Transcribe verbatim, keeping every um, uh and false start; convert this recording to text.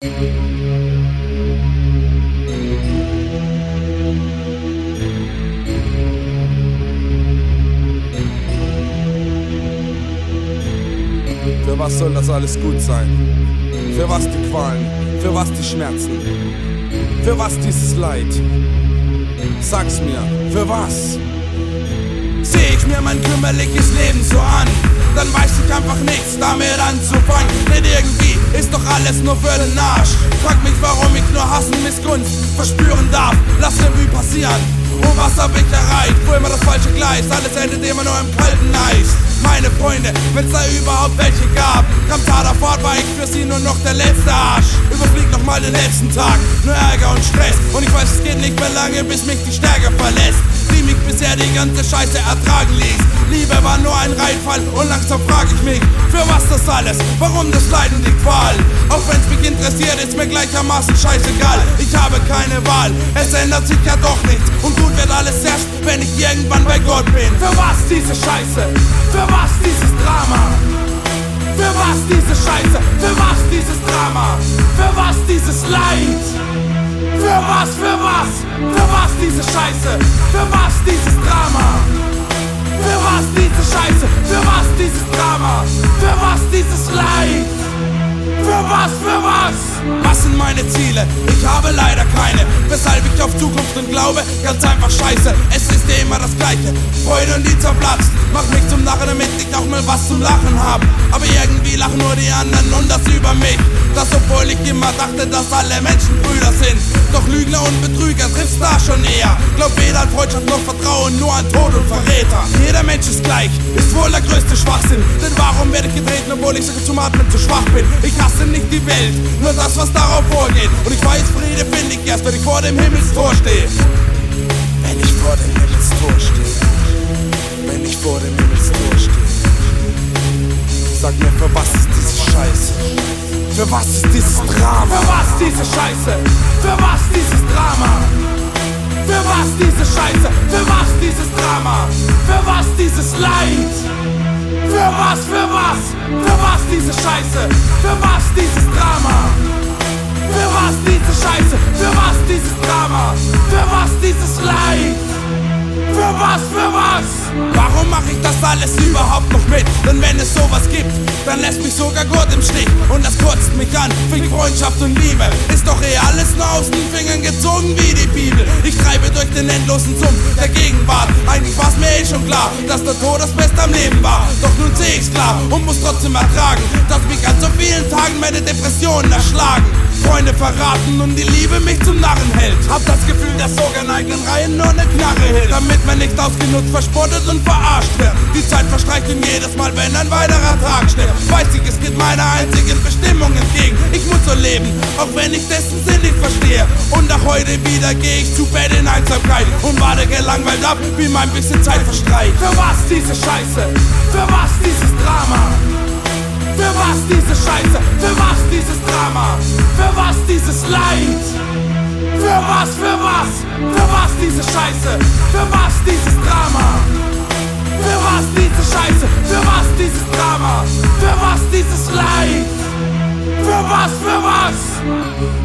Für was soll das alles gut sein? Für was die Qualen? Für was die Schmerzen? Für was dieses Leid? Sag's mir, für was? Seh ich mir mein kümmerliches Leben so an, dann weiß ich einfach nichts damit anzufangen. Denn irgendwie ist doch alles nur für den Arsch. Frag mich, warum ich nur Hass und Missgunst verspüren darf. Lass Revue passieren. Und was hab ich erreicht? Wo immer das falsche Gleis, alles endet immer nur im kalten Eis. Meine Freunde, wenn's da überhaupt welche gab, kam Tada fort, war ich für sie nur noch der letzte Arsch. Überflieg noch mal den letzten Tag, nur Ärger und Stress. Und ich weiß, es geht nicht mehr lange, bis mich die Stärke verlässt, die mich bisher die ganze Scheiße ertragen ließ. Liebe war nur ein Reinfall und langsam frag ich mich, für was das alles? Warum das Leiden und die Qual? Auch wenn's mich interessiert, ist mir gleichermaßen scheißegal. Ich habe keine Wahl, es ändert sich ja doch nichts. Und gut wird alles erst, wenn ich irgendwann bei Gott bin. Für was diese Scheiße? Für was dieses Drama? Für was diese Scheiße? Für was dieses Drama? Für was dieses Leid? Für was, für was? Für was diese Scheiße? Für was dieses Drama? Für was diese Scheiße? Für was dieses Drama? Für was dieses Leid? Für was, für was? Was sind meine Ziele? Ich habe leider keine, weshalb ich auf Zukunft und glaube, ganz einfach scheiße. Es ist immer das Gleiche, Freude und die zerplatzt. Mach mich zum Narren, damit ich auch mal was zum Lachen hab. Aber irgendwie lachen nur die anderen und das über mich. Das obwohl ich immer dachte, dass alle Menschen Brüder sind. Doch Lügner und Betrüger trifft's da schon eher. Glaub weder an Freundschaft noch Vertrauen, nur an Tod und Verräter. Jeder Mensch ist gleich, ist wohl der größte Schwachsinn. Denn warum werde ich getreten, obwohl ich sogar zum Atmen zu schwach bin? Ich hasse nicht die Welt, nur das, was darauf vorgeht. Und ich weiß, Friede finde ich erst, wenn ich vor dem Himmelstor stehe. Wenn ich vor dem Himmelstor stehe. Wenn ich vor dem Himmelstor stehe. Sag mir, für was ist diese Scheiße? Für was ist dieses Drama? Für was diese Scheiße? Für was dieses Drama? Für was diese Scheiße? Für was dieses Drama? Für was dieses Leid? Für was, für was? Für was diese Scheiße? Für was dieses Drama? Für was diese Scheiße? Für was dieses Drama? Für was dieses Leid? Für was, für was? Warum mache ich das alles überhaupt noch mit? Denn wenn es sowas gibt, dann lässt mich sogar Gott im Stich. Und das kotzt mich an, wegen Freundschaft und Liebe. Ist doch eh alles nur aus den Fingern gezogen wie die Bibel. Ich treibe durch den endlosen Sumpf der Gegenwart. Eigentlich war's mir eh schon klar, dass der Tod das Beste am Leben war. Doch nun seh ich's klar und muss trotzdem ertragen, dass mich an so vielen Tagen meine Depressionen erschlagen. Freunde verraten und die Liebe mich zum Narren hält. Hab das Gefühl, dass sogar in eigenen Reihen nur ne Knarre hält, damit man nicht ausgenutzt, verspottet und verarscht wird. Die Zeit verstreicht und jedes Mal, wenn ein weiterer Tag steht, weiß ich, es geht meiner einzigen Bestimmung entgegen. Ich muss so leben, auch wenn ich dessen Sinn nicht verstehe. Und auch heute wieder geh ich zu Bett in Einsamkeit und warte gelangweilt ab, wie mein bisschen Zeit verstreicht. Für was diese Scheiße? Für was dieses Drama? Für was diese Scheiße? Für was dieses Drama? Für was dieses Leid? Für was, für was? Für was diese Scheiße? Für was dieses Drama? Für was diese Scheiße? Für was dieses Drama? Für was dieses Leid? Für was, für was?